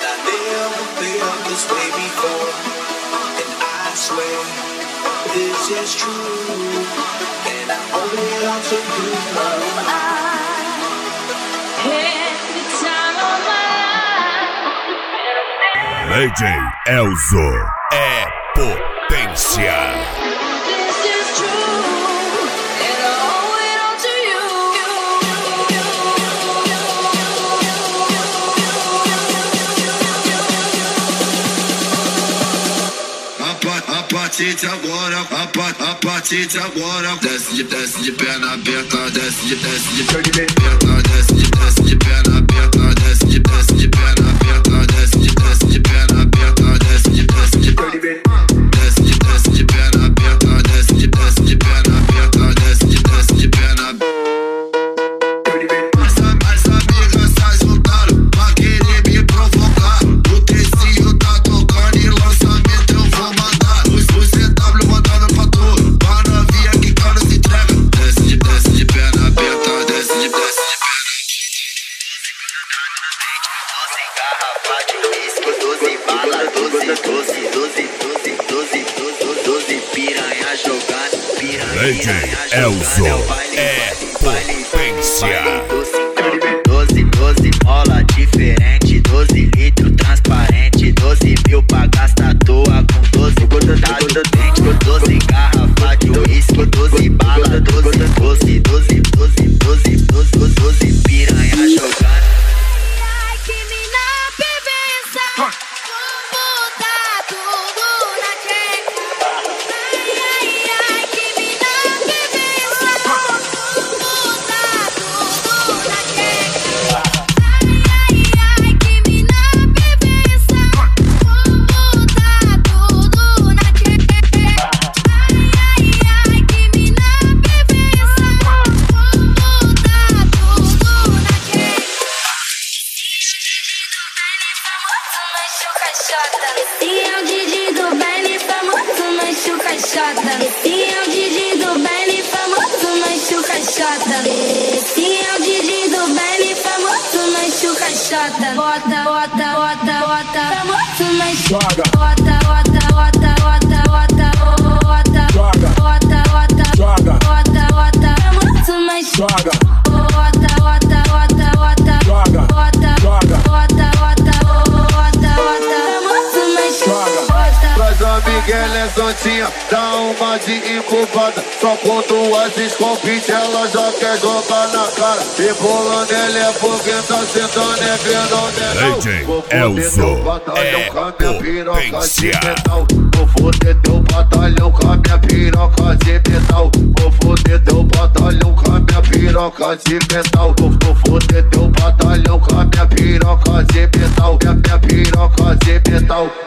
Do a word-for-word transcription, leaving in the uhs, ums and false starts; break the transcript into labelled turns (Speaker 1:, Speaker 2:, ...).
Speaker 1: never felt this way before, and I swear this is true, and I owe it all to you.
Speaker 2: Every time of my life.
Speaker 3: D J Elzo é potência.
Speaker 4: A partir de agora, a, pa, a partir de agora, desce de desce de perna aberta, desce de desce de perna aberta, desce de desce de perna aberta, desce de desce de perna aberta, desce de desce de perna aberta, desce de desce de perna desce de desce de perna aberta, desce de desce de perna aberta, desce de desce de perna aberta. As amigas se juntaram pra querer me provocar. O Tecinho tá tocando e lançamento eu vou mandar. O C W mandando pra tu, pra novinha que cara se entrega. Desce de desce de perna aberta, desce de desce de perna. doze garrafas de uísque, doze bala, doze, doze, doze, doze, doze, doze, doze piranha jogando, piranha
Speaker 3: D J Elzo é potência.
Speaker 4: doze, doze mola diferente, doze litro transparente, doze mil pra gastar à toa com doze botado do dente, doze garrafa de uísque, doze bala, doze, doze, doze, doze, doze, doze, doze piranha jogando.
Speaker 2: Ai, que mina bebeça, vou botar tudo na queca. Ai, ai, ai, que mina bebeça, vou botar tudo na queca. Ai, ai, ai, que mina bebeça, vou botar tudo na queca. Ai, ai, ai, que mina bebeça, vou botar tudo na queca. Esse é o Didi do baile famoso, mancho caixota. Esse é o Didi do baile famoso, mancho caixota. Esse é o Didi do baile famoso, mancho caixota. Bota, bota, bota, bota, famoso, mancho. Bota, bota, bota, bota, bota, bota, bota, bota, bota, bota, bota, famoso, mancho. Bota, bota, bota, bota, bota, bota, bota, bota, bota, famoso, mancho.
Speaker 4: Traz a Miguel é santinha, dá uma de incubada. Só com duas escopite ela já quer jogar na cara. Rebolando ele é porque tá sentando é grandão.
Speaker 3: D J Elzo é potência.
Speaker 4: Vou foder teu batalhão com a minha piroca de metal. Vou foder teu batalhão com a minha piroca de metal. Vou foder teu batalhão com a minha piroca de metal. Minha piroca de metal.